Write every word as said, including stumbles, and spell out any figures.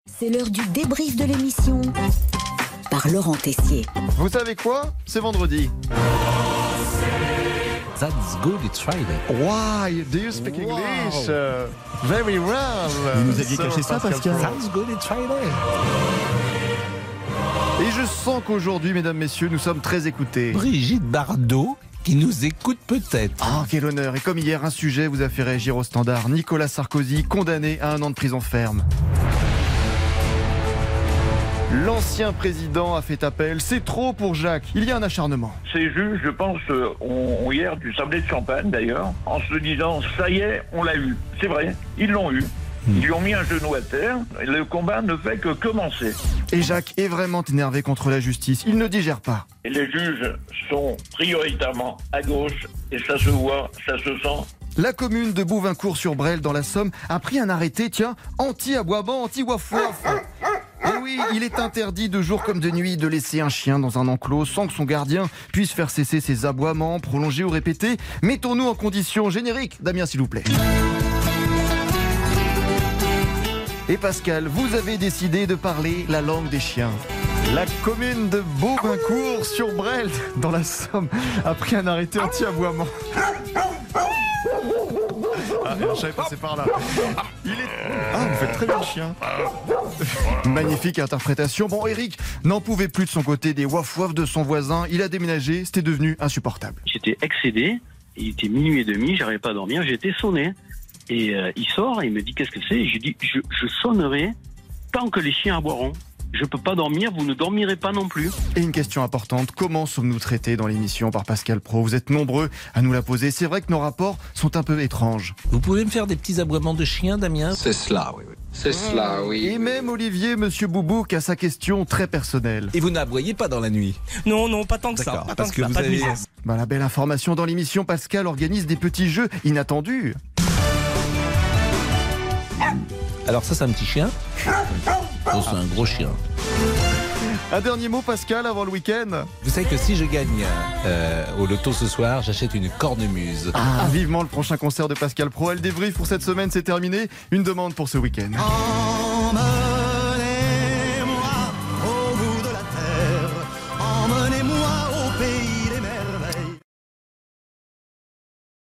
C'est l'heure du débrief de l'émission par Laurent Tessier. Vous savez quoi? C'est vendredi. That's good, it's Friday. Why do you speak Wow. English? Uh, very well. Vous nous aviez caché ça, Pascal. Pro. That's good, it's Friday. Et je sens qu'aujourd'hui, mesdames, messieurs, nous sommes très écoutés. Brigitte Bardot, qui nous écoute peut-être. Ah, quel honneur. Et comme hier, un sujet vous a fait réagir au standard. Nicolas Sarkozy, condamné à un an de prison ferme. L'ancien président a fait appel. C'est trop pour Jacques. Il y a un acharnement. Ces juges, je pense, euh, ont, ont hier du sablé de champagne d'ailleurs, en se disant ça y est, on l'a eu. C'est vrai, ils l'ont eu. Ils lui ont mis un genou à terre. Et le combat ne fait que commencer. Et Jacques est vraiment énervé contre la justice. Il ne digère pas. Et les juges sont prioritairement à gauche et ça se voit, ça se sent. La commune de Bouvincourt-sur-Brel dans la Somme a pris un arrêté, tiens, anti-aboiement, anti-waf-waf. Et oui, il est interdit de jour comme de nuit de laisser un chien dans un enclos sans que son gardien puisse faire cesser ses aboiements, prolongés ou répétés. Mettons-nous en condition générique, Damien, s'il vous plaît. Et Pascal, vous avez décidé de parler la langue des chiens. La commune de Bouvincourt-sur-Brel dans la Somme a pris un arrêté anti-aboiement. Ah, je savais passer par là. Il est... Ah, vous faites très bien le chien. Magnifique interprétation. Bon, Eric n'en pouvait plus de son côté des waf-waf de son voisin. Il a déménagé, c'était devenu insupportable. J'étais excédé, il était minuit et demi, j'arrivais pas à dormir, j'étais sonné. Et euh, il sort et il me dit qu'est-ce que c'est? Et je lui dis je, je sonnerai tant que les chiens aboieront. Je peux pas dormir, vous ne dormirez pas non plus. Et une question importante, comment sommes-nous traités dans l'émission par Pascal Pro? Vous êtes nombreux à nous la poser. C'est vrai que nos rapports sont un peu étranges. Vous pouvez me faire des petits aboiements de chien, Damien? C'est cela, oui, oui. C'est cela, oui. Et même Olivier, Monsieur Boubouk, a sa question très personnelle. Et vous n'aboyez pas dans la nuit? Non, non, pas tant que ça. D'accord, Pas tant parce que que ça, vous pas de avez- misère. Bah, la belle information dans l'émission, Pascal organise des petits jeux inattendus. Alors ça, c'est un petit chien? Oh, c'est un gros chien. Un dernier mot, Pascal, avant le week-end. Vous savez que si je gagne euh, au loto ce soir, j'achète une cornemuse. Ah, vivement le prochain concert de Pascal Pro. Elle débrief pour cette semaine, c'est terminé. Une demande pour ce week-end.